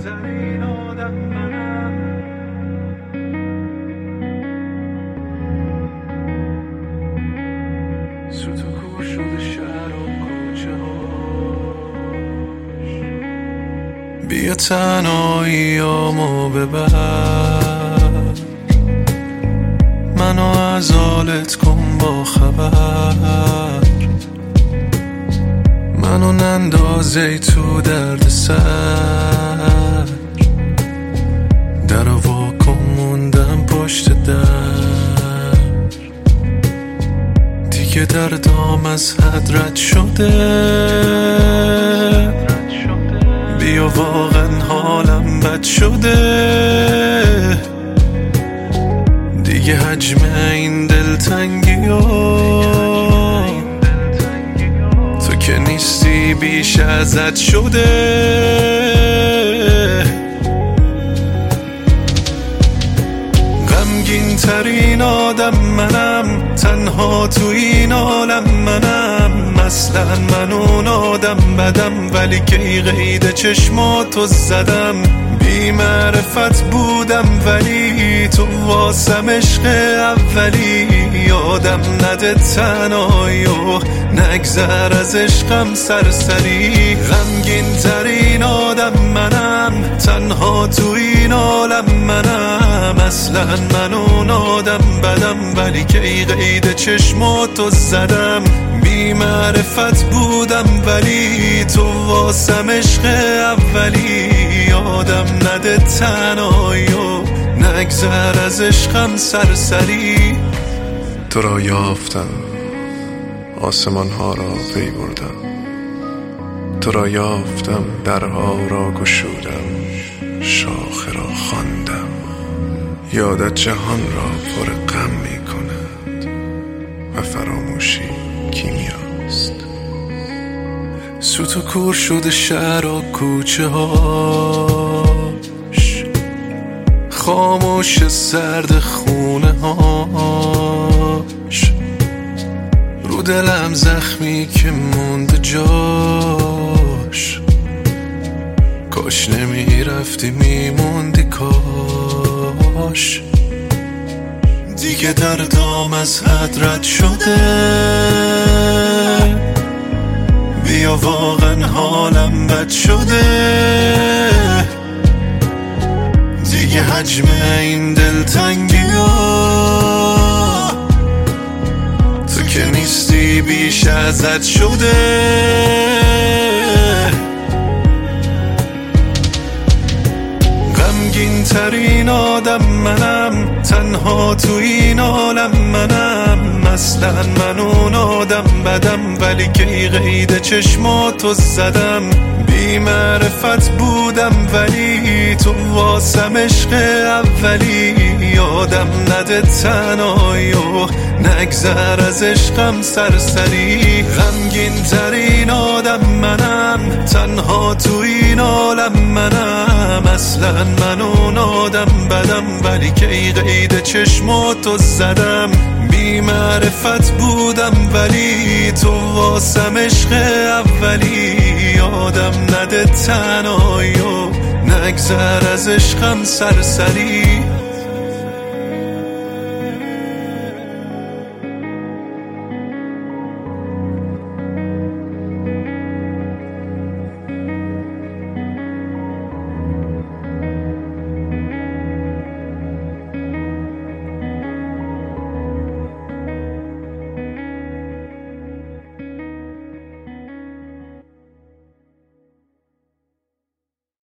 ترین آدم منم. سوت و کور شده شهر و کوچه هاش. بیا تنهاییامو ببر، منو از حالت کن با خبر، منو نندازی تو درد سر، در واکن موندم پشت در، دیگه دردام از حد رد شده، بیا واقعا حالم بد شده، دیگه حجم این دلتنگی تو که نیستی بیش ازت شده. غمگین ترین آدم منم، تنها تو این عالم منم، اصلا من اون آدم بدم، ولی که قید چشماتو زدم، بی معرفت بودم ولی تو واسم عشق اولی، یادم نده تنهایی و نگذر از عشقم سرسری. غمگین ترین آدم منم، تنها تو این عالم منم، اصلا من اون آدم بدم، ولی که قید چشماتو زدم، بی معرفت بودم ولی تو واسم عشق اولی، یادم نده تنهایی و نگذر از عشقم سرسری. تو را یافتم، آسمان ها را پی بردم، تو را یافتم، درها را گشودم، شاخه را خواندم، یادت جهان را پر غم می کند و فراموشی کیمیاست. سوت و کور شده شهر و کوچه هاش، خاموش سرد خونه هاش، رو دلم زخمی که مونده جاش، کاش نمی رفتی میموندی کاش، دیگه دردام از حد رد شده، بیا واقعا حالم بد شده، دیگه حجم این دلتنگی تو که نیستی بیش ازت شده. غمگین ترین آدم منم، تنها تو این عالم منم، اصلا من اون آدم بدم، ولی که قید چشماتو زدم، بی معرفت بودم ولی تو واسم عشق اولی، یادم نده تنهایی و نگذر از عشقم سرسری. غمگین ترین آدم منم، تنها تو این عالم منم، اصلا من اون آدم بدم، ولی که قید چشماتو زدم، بی معرفت بودم ولی تو واسم عشق اولی، یادم نده تنهایی و نگذر از عشقم سرسری.